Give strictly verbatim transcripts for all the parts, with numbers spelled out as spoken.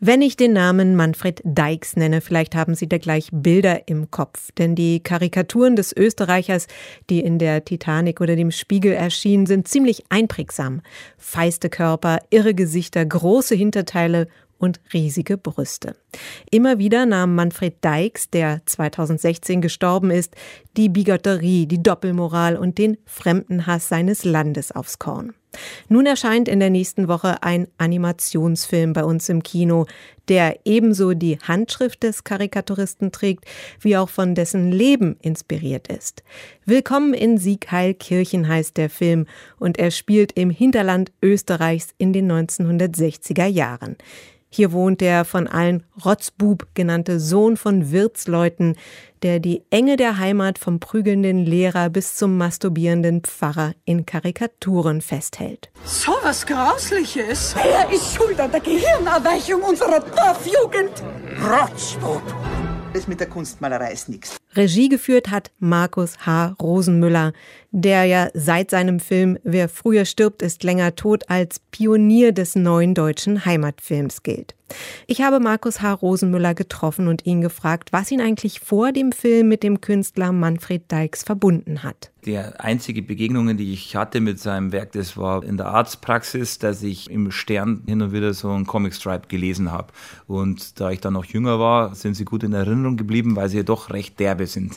Wenn ich den Namen Manfred Dykes nenne, vielleicht haben Sie da gleich Bilder im Kopf. Denn die Karikaturen des Österreichers, die in der Titanic oder dem Spiegel erschienen, sind ziemlich einprägsam. Feiste Körper, irre Gesichter, große Hinterteile und riesige Brüste. Immer wieder nahm Manfred Dykes, der zweitausendsechzehn gestorben ist, die Bigotterie, die Doppelmoral und den Fremdenhass seines Landes aufs Korn. Nun erscheint in der nächsten Woche ein Animationsfilm bei uns im Kino, der ebenso die Handschrift des Karikaturisten trägt, wie auch von dessen Leben inspiriert ist. Willkommen in Siegheilkirchen heißt der Film und er spielt im Hinterland Österreichs in den neunzehnhundertsechziger Jahren. Hier wohnt der von allen Rotzbub genannte Sohn von Wirtsleuten, der die Enge der Heimat vom prügelnden Lehrer bis zum masturbierenden Pfarrer in Karikaturen festhält. So was Grausliches! Er ist schuld an der Gehirnerweichung unserer Dorfjugend! Rotzbub! Das mit der Kunstmalerei ist nichts. Regie geführt hat Markus H. Rosenmüller, der ja seit seinem Film Wer früher stirbt, ist länger tot als Pionier des neuen deutschen Heimatfilms gilt. Ich habe Markus H. Rosenmüller getroffen und ihn gefragt, was ihn eigentlich vor dem Film mit dem Künstler Manfred Dykes verbunden hat. Die einzige Begegnungen, die ich hatte mit seinem Werk, das war in der Arztpraxis, dass ich im Stern hin und wieder so einen Comicstripe gelesen habe. Und da ich dann noch jünger war, sind sie gut in Erinnerung geblieben, weil sie ja doch recht derbe sind.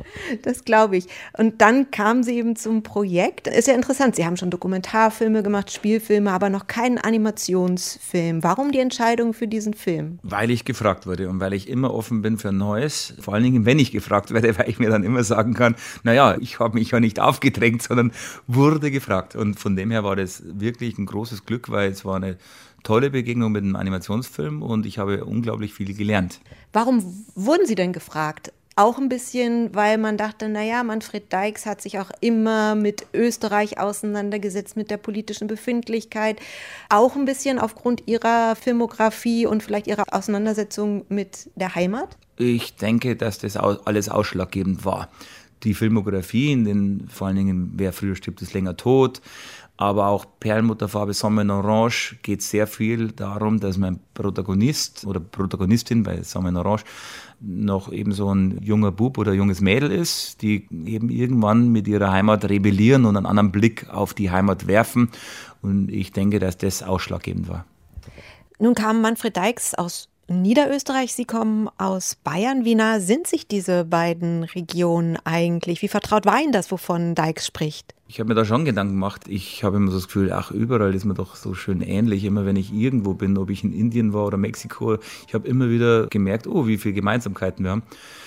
Das glaube ich. Und dann kamen Sie eben zum Projekt. Ist ja interessant, Sie haben schon Dokumentarfilme gemacht, Spielfilme, aber noch keinen Animationsfilm. Warum die Entscheidung für diesen Film? Weil ich gefragt wurde und weil ich immer offen bin für Neues. Vor allen Dingen, wenn ich gefragt werde, weil ich mir dann immer sagen kann, naja, ich habe mich ja nicht aufgedrängt, sondern wurde gefragt. Und von dem her war das wirklich ein großes Glück, weil es war eine tolle Begegnung mit einem Animationsfilm und ich habe unglaublich viel gelernt. Warum wurden Sie denn gefragt? Auch ein bisschen, weil man dachte, naja, Manfred Dykes hat sich auch immer mit Österreich auseinandergesetzt, mit der politischen Befindlichkeit. Auch ein bisschen aufgrund Ihrer Filmografie und vielleicht Ihrer Auseinandersetzung mit der Heimat? Ich denke, dass das alles ausschlaggebend war. Die Filmografie, in den, vor allen Dingen Wer früher stirbt, ist länger tot, aber auch Perlmutterfarbe, Sommer in Orange geht sehr viel darum, dass mein Protagonist oder Protagonistin bei Sommer in Orange noch eben so ein junger Bub oder junges Mädel ist, die eben irgendwann mit ihrer Heimat rebellieren und einen anderen Blick auf die Heimat werfen. Und ich denke, dass das ausschlaggebend war. Nun kam Manfred Dykes aus Niederösterreich, Sie kommen aus Bayern. Wie nah sind sich diese beiden Regionen eigentlich? Wie vertraut war Ihnen das, wovon Dykes spricht? Ich habe mir da schon Gedanken gemacht. Ich habe immer so das Gefühl, ach, überall ist mir doch so schön ähnlich. Immer wenn ich irgendwo bin, ob ich in Indien war oder Mexiko, ich habe immer wieder gemerkt, oh, wie viele Gemeinsamkeiten wir haben.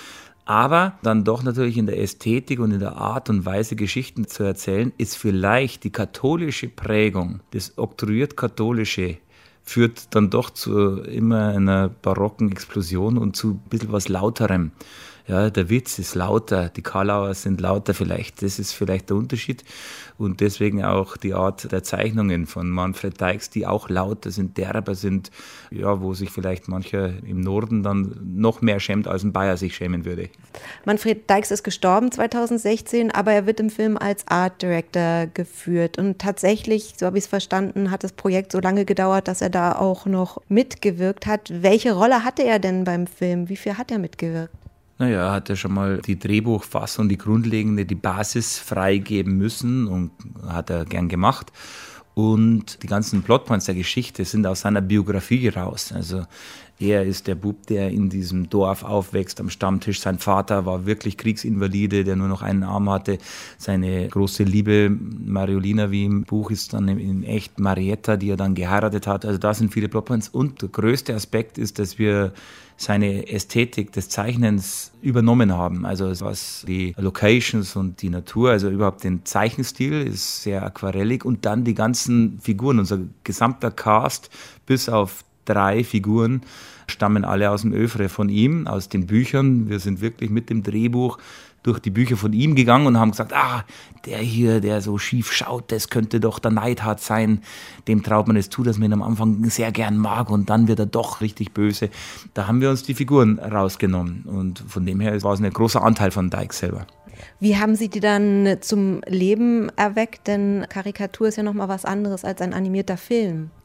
Aber dann doch natürlich in der Ästhetik und in der Art und Weise, Geschichten zu erzählen, ist vielleicht die katholische Prägung, das oktroyiert-katholische, führt dann doch zu immer einer barocken Explosion und zu ein bisschen was Lauterem. Ja, der Witz ist lauter, die Karlauer sind lauter vielleicht, das ist vielleicht der Unterschied. Und deswegen auch die Art der Zeichnungen von Manfred Dykes, die auch lauter sind, derber sind, ja, wo sich vielleicht mancher im Norden dann noch mehr schämt, als ein Bayer sich schämen würde. Manfred Dykes ist gestorben zweitausendsechzehn, aber er wird im Film als Art Director geführt. Und tatsächlich, so habe ich es verstanden, hat das Projekt so lange gedauert, dass er da auch noch mitgewirkt hat. Welche Rolle hatte er denn beim Film? Wie viel hat er mitgewirkt? Naja, er hat ja schon mal die Drehbuchfassung, die grundlegende, die Basis freigeben müssen und hat er gern gemacht. Und die ganzen Plotpoints der Geschichte sind aus seiner Biografie raus. Also er ist der Bub, der in diesem Dorf aufwächst, am Stammtisch. Sein Vater war wirklich Kriegsinvalide, der nur noch einen Arm hatte. Seine große Liebe, Mariolina, wie im Buch, ist dann in echt Marietta, die er dann geheiratet hat. Also da sind viele Plotpoints. Und der größte Aspekt ist, dass wir seine Ästhetik des Zeichnens übernommen haben. Also was die Locations und die Natur, also überhaupt den Zeichenstil ist sehr aquarellig und dann die ganzen Figuren, unser gesamter Cast bis auf drei Figuren stammen alle aus dem Övre von ihm, aus den Büchern. Wir sind wirklich mit dem Drehbuch durch die Bücher von ihm gegangen und haben gesagt, ah, der hier, der so schief schaut, das könnte doch der Neidhart sein. Dem traut man es zu, dass man ihn am Anfang sehr gern mag und dann wird er doch richtig böse. Da haben wir uns die Figuren rausgenommen und von dem her war es ein großer Anteil von Dykes selber. Wie haben Sie die dann zum Leben erweckt? Denn Karikatur ist ja nochmal was anderes als ein animierter Film.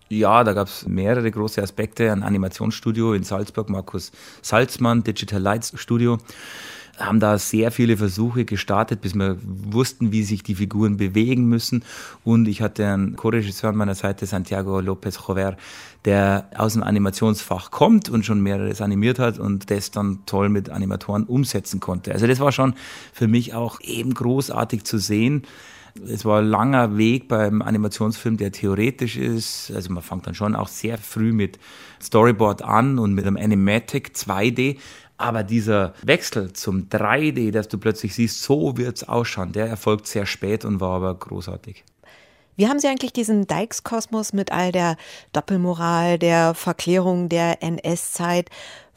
Ja, da gab es mehrere große Aspekte. Ein Animationsstudio in Salzburg, Markus Salzmann, Digital Lights Studio, haben da sehr viele Versuche gestartet, bis wir wussten, wie sich die Figuren bewegen müssen. Und ich hatte einen Co-Regisseur an meiner Seite, Santiago López Jover, der aus dem Animationsfach kommt und schon mehreres animiert hat und das dann toll mit Animatoren umsetzen konnte. Also das war schon für mich auch eben großartig zu sehen. Es war ein langer Weg beim Animationsfilm, der theoretisch ist. Also man fängt dann schon auch sehr früh mit Storyboard an und mit einem Animatic zwei D. Aber dieser Wechsel zum drei D, dass du plötzlich siehst, so wird's ausschauen, der erfolgt sehr spät und war aber großartig. Wie haben Sie eigentlich diesen Dykes-Kosmos mit all der Doppelmoral, der Verklärung der N S-Zeit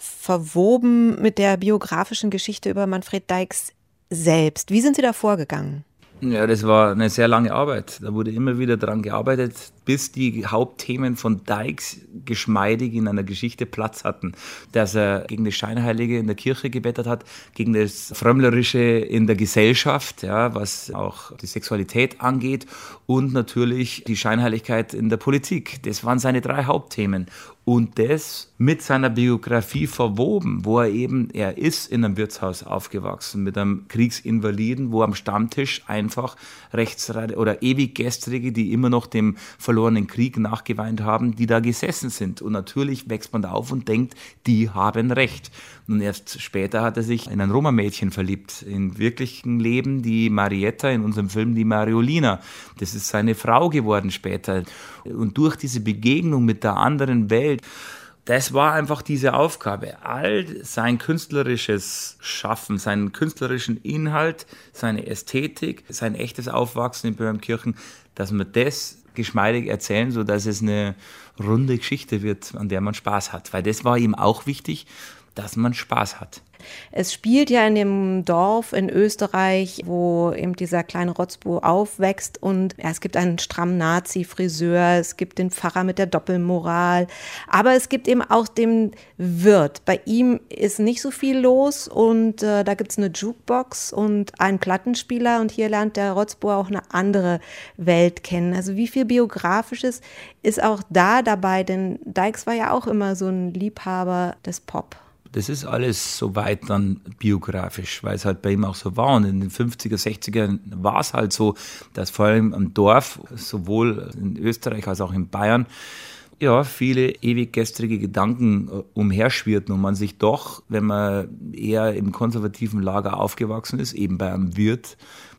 verwoben mit der biografischen Geschichte über Manfred Dykes selbst? Wie sind Sie da vorgegangen? Ja, das war eine sehr lange Arbeit. Da wurde immer wieder daran gearbeitet, bis die Hauptthemen von Dykes geschmeidig in einer Geschichte Platz hatten. Dass er gegen das Scheinheilige in der Kirche gebettert hat, gegen das Frömmlerische in der Gesellschaft, ja, was auch die Sexualität angeht, und natürlich die Scheinheiligkeit in der Politik. Das waren seine drei Hauptthemen. Und das mit seiner Biografie verwoben, wo er eben, er ist in einem Wirtshaus aufgewachsen, mit einem Kriegsinvaliden, wo am Stammtisch einfach Rechtsrade oder Ewiggestrige, die immer noch dem verlorenen Krieg nachgeweint haben, die da gesessen sind. Und natürlich wächst man da auf und denkt, die haben Recht. Und erst später hat er sich in ein Roma-Mädchen verliebt, im wirklichen Leben die Marietta, in unserem Film die Mariolina. Das ist seine Frau geworden später. Und durch diese Begegnung mit der anderen Welt, das war einfach diese Aufgabe, all sein künstlerisches Schaffen, seinen künstlerischen Inhalt, seine Ästhetik, sein echtes Aufwachsen in Böhmkirchen, dass wir das geschmeidig erzählen, sodass es eine runde Geschichte wird, an der man Spaß hat. Weil das war ihm auch wichtig, dass man Spaß hat. Es spielt ja in dem Dorf in Österreich, wo eben dieser kleine Rotzbo aufwächst, und ja, es gibt einen strammen Nazi-Friseur, es gibt den Pfarrer mit der Doppelmoral, aber es gibt eben auch den Wirt. Bei ihm ist nicht so viel los und äh, da gibt es eine Jukebox und einen Plattenspieler, und hier lernt der Rotzbo auch eine andere Welt kennen. Also wie viel Biografisches ist auch da dabei, denn Dykes war ja auch immer so ein Liebhaber des Pop. Das ist alles soweit dann biografisch, weil es halt bei ihm auch so war. Und in den fünfziger, sechziger war es halt so, dass vor allem am Dorf, sowohl in Österreich als auch in Bayern, ja, viele ewiggestrige Gedanken umherschwirrten und man sich doch, wenn man eher im konservativen Lager aufgewachsen ist, eben bei einem Wirt,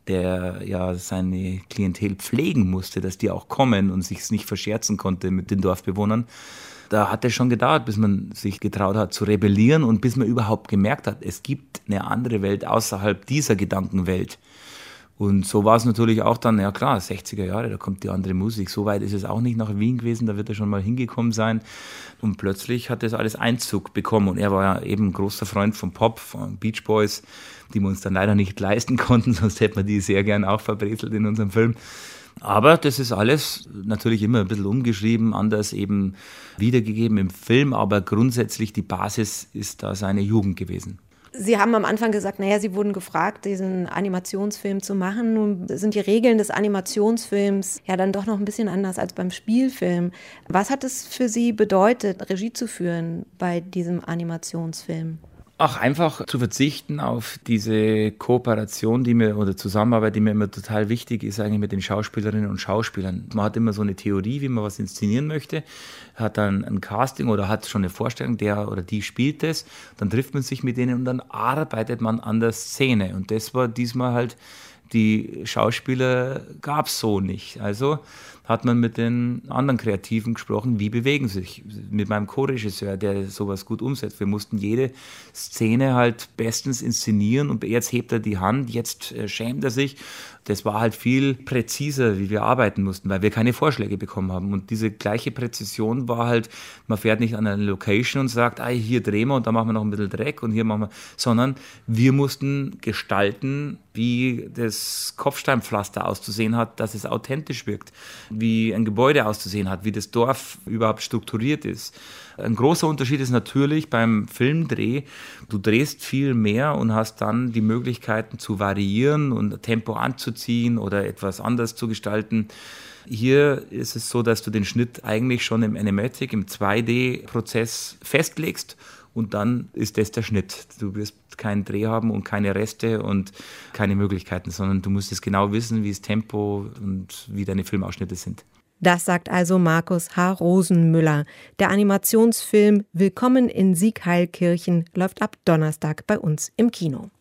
der ja seine Klientel pflegen musste, dass die auch kommen und sich es nicht verscherzen konnte mit den Dorfbewohnern, da hat es schon gedauert, bis man sich getraut hat zu rebellieren und bis man überhaupt gemerkt hat, es gibt eine andere Welt außerhalb dieser Gedankenwelt. Und so war es natürlich auch dann, ja klar, sechziger Jahre, da kommt die andere Musik. So weit ist es auch nicht nach Wien gewesen, da wird er schon mal hingekommen sein. Und plötzlich hat das alles Einzug bekommen. Und er war ja eben ein großer Freund vom Pop, von Beach Boys, die wir uns dann leider nicht leisten konnten, sonst hätten wir die sehr gern auch verbrezelt in unserem Film. Aber das ist alles natürlich immer ein bisschen umgeschrieben, anders eben wiedergegeben im Film, aber grundsätzlich die Basis ist da seine Jugend gewesen. Sie haben am Anfang gesagt, naja, Sie wurden gefragt, diesen Animationsfilm zu machen. Nun sind die Regeln des Animationsfilms ja dann doch noch ein bisschen anders als beim Spielfilm. Was hat es für Sie bedeutet, Regie zu führen bei diesem Animationsfilm? Ach, einfach zu verzichten auf diese Kooperation, die mir, oder Zusammenarbeit, die mir immer total wichtig ist, eigentlich mit den Schauspielerinnen und Schauspielern. Man hat immer so eine Theorie, wie man was inszenieren möchte, hat dann ein Casting oder hat schon eine Vorstellung, der oder die spielt das, dann trifft man sich mit denen und dann arbeitet man an der Szene. Und das war diesmal halt, die Schauspieler gab es so nicht. Also hat man mit den anderen Kreativen gesprochen, wie bewegen sie sich. Mit meinem Co-Regisseur, der sowas gut umsetzt. Wir mussten jede Szene halt bestens inszenieren und jetzt hebt er die Hand, jetzt schämt er sich. Das war halt viel präziser, wie wir arbeiten mussten, weil wir keine Vorschläge bekommen haben. Und diese gleiche Präzision war halt, man fährt nicht an eine Location und sagt, ah, hier drehen wir und da machen wir noch ein bisschen Dreck und hier machen wir, sondern wir mussten gestalten, wie das Kopfsteinpflaster auszusehen hat, dass es authentisch wirkt. wie ein Gebäude auszusehen hat, wie das Dorf überhaupt strukturiert ist. Ein großer Unterschied ist natürlich beim Filmdreh, du drehst viel mehr und hast dann die Möglichkeiten zu variieren und Tempo anzuziehen oder etwas anders zu gestalten. Hier ist es so, dass du den Schnitt eigentlich schon im Animatic, im zwei D-Prozess festlegst und dann ist das der Schnitt. Du wirst keinen Dreh haben und keine Reste und keine Möglichkeiten, sondern du musst es genau wissen, wie das Tempo und wie deine Filmausschnitte sind. Das sagt also Markus H. Rosenmüller. Der Animationsfilm Willkommen in Siegheilkirchen läuft ab Donnerstag bei uns im Kino.